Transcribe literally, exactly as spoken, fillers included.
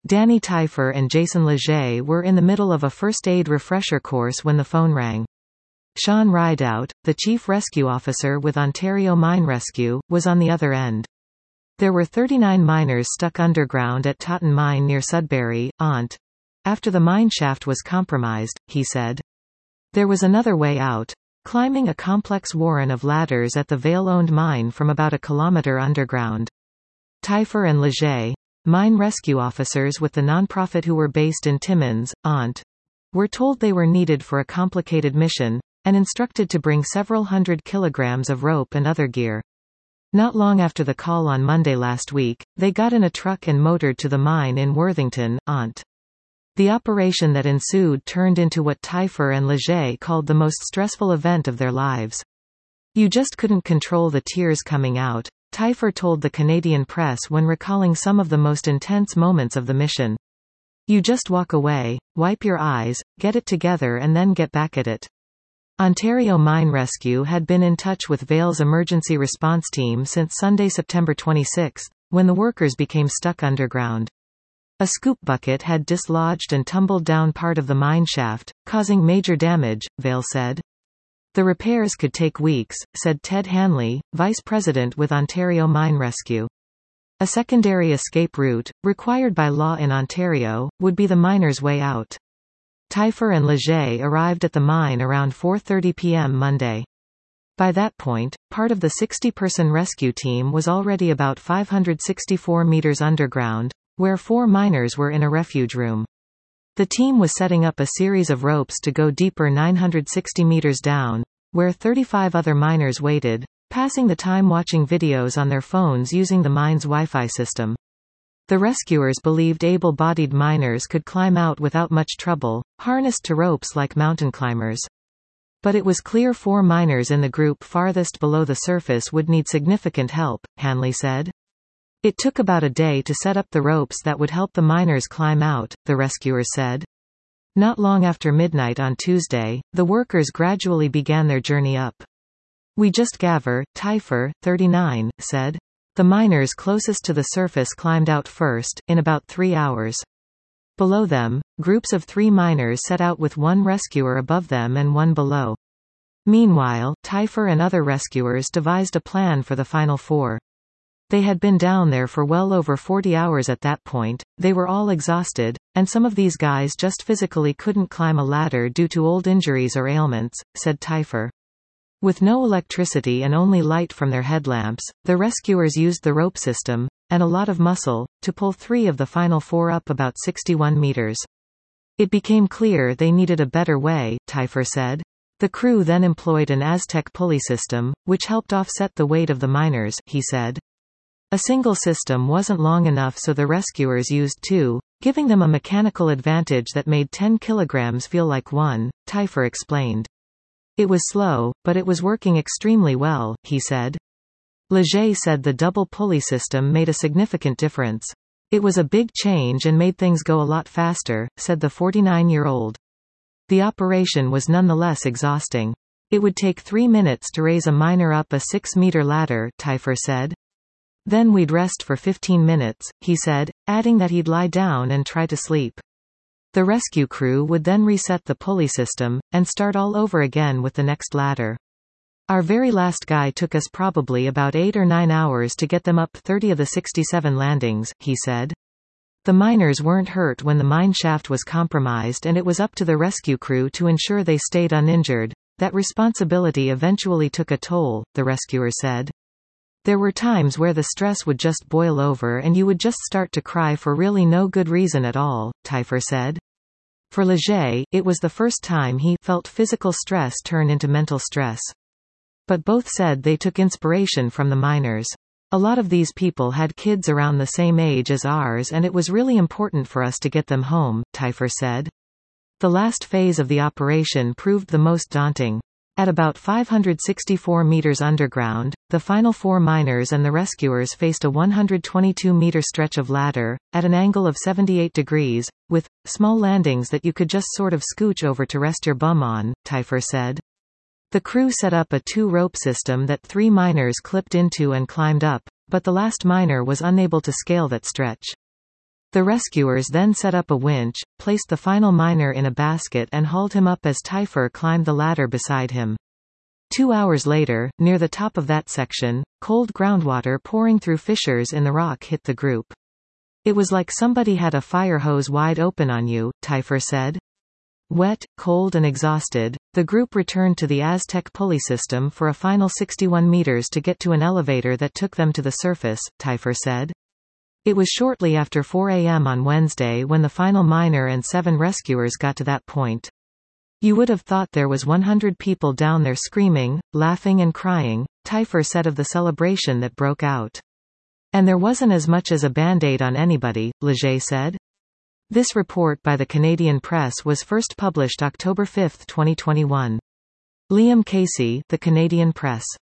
Danny Teifer and Jason Leger were in the middle of a first aid refresher course when the phone rang. Sean Rideout, the chief rescue officer with Ontario Mine Rescue, was on the other end. There were thirty-nine miners stuck underground at Totten Mine near Sudbury, Ont. After the mine shaft was compromised, he said. There was another way out. Climbing a complex warren of ladders at the Vale-owned mine from about a kilometre underground. Teifer and Leger, mine rescue officers with the nonprofit who were based in Timmins, Ont, were told they were needed for a complicated mission, and instructed to bring several hundred kilograms of rope and other gear. Not long after the call on Monday last week, they got in a truck and motored to the mine in Worthington, Ont. The operation that ensued turned into what Teifer and Leger called the most stressful event of their lives. You just couldn't control the tears coming out, Teifer told the Canadian press when recalling some of the most intense moments of the mission. You just walk away, wipe your eyes, get it together and then get back at it. Ontario Mine Rescue had been in touch with Vale's emergency response team since Sunday, September twenty-sixth, when the workers became stuck underground. A scoop bucket had dislodged and tumbled down part of the mine shaft, causing major damage, Vale said. The repairs could take weeks, said Ted Hanley, vice president with Ontario Mine Rescue. A secondary escape route, required by law in Ontario, would be the miners' way out. Teifer and Leger arrived at the mine around four thirty p m Monday. By that point, part of the sixty-person rescue team was already about five hundred sixty-four meters underground, where four miners were in a refuge room. The team was setting up a series of ropes to go deeper nine hundred sixty meters down, where thirty-five other miners waited, passing the time watching videos on their phones using the mine's Wi-Fi system. The rescuers believed able-bodied miners could climb out without much trouble, harnessed to ropes like mountain climbers. But it was clear four miners in the group farthest below the surface would need significant help, Hanley said. It took about a day to set up the ropes that would help the miners climb out, the rescuers said. Not long after midnight on Tuesday, the workers gradually began their journey up. We just Gavver, Teifer, thirty-nine, said. The miners closest to the surface climbed out first, in about three hours. Below them, groups of three miners set out with one rescuer above them and one below. Meanwhile, Teifer and other rescuers devised a plan for the final four. They had been down there for well over forty hours at that point, they were all exhausted, and some of these guys just physically couldn't climb a ladder due to old injuries or ailments, said Teifer. With no electricity and only light from their headlamps, the rescuers used the rope system, and a lot of muscle, to pull three of the final four up about sixty-one meters. It became clear they needed a better way, Teifer said. The crew then employed an Aztec pulley system, which helped offset the weight of the miners, he said. A single system wasn't long enough, so the rescuers used two, giving them a mechanical advantage that made ten kilograms feel like one, Teifer explained. It was slow, but it was working extremely well, he said. Leger said the double pulley system made a significant difference. It was a big change and made things go a lot faster, said the forty-nine-year-old. The operation was nonetheless exhausting. It would take three minutes to raise a miner up a six-meter ladder, Teifer said. Then we'd rest for fifteen minutes, he said, adding that he'd lie down and try to sleep. The rescue crew would then reset the pulley system, and start all over again with the next ladder. Our very last guy took us probably about eight or nine hours to get them up thirty of the sixty-seven landings, he said. The miners weren't hurt when the mine shaft was compromised, and it was up to the rescue crew to ensure they stayed uninjured. That responsibility eventually took a toll, the rescuer said. There were times where the stress would just boil over and you would just start to cry for really no good reason at all, Teifer said. For Leger, it was the first time he felt physical stress turn into mental stress. But both said they took inspiration from the miners. A lot of these people had kids around the same age as ours, and it was really important for us to get them home, Teifer said. The last phase of the operation proved the most daunting. At about five hundred sixty-four meters underground, the final four miners and the rescuers faced a one hundred twenty-two meter stretch of ladder, at an angle of seventy-eight degrees, with small landings that you could just sort of scooch over to rest your bum on, Teifer said. The crew set up a two-rope system that three miners clipped into and climbed up, but the last miner was unable to scale that stretch. The rescuers then set up a winch, placed the final miner in a basket and hauled him up as Teifer climbed the ladder beside him. Two hours later, near the top of that section, cold groundwater pouring through fissures in the rock hit the group. It was like somebody had a fire hose wide open on you, Teifer said. Wet, cold and exhausted, the group returned to the Aztec pulley system for a final sixty-one meters to get to an elevator that took them to the surface, Teifer said. It was shortly after four a m on Wednesday when the final miner and seven rescuers got to that point. You would have thought there was one hundred people down there screaming, laughing and crying, Teifer said of the celebration that broke out. And there wasn't as much as a band-aid on anybody, Leger said. This report by the Canadian Press was first published October fifth twenty twenty-one. Liam Casey, The Canadian Press.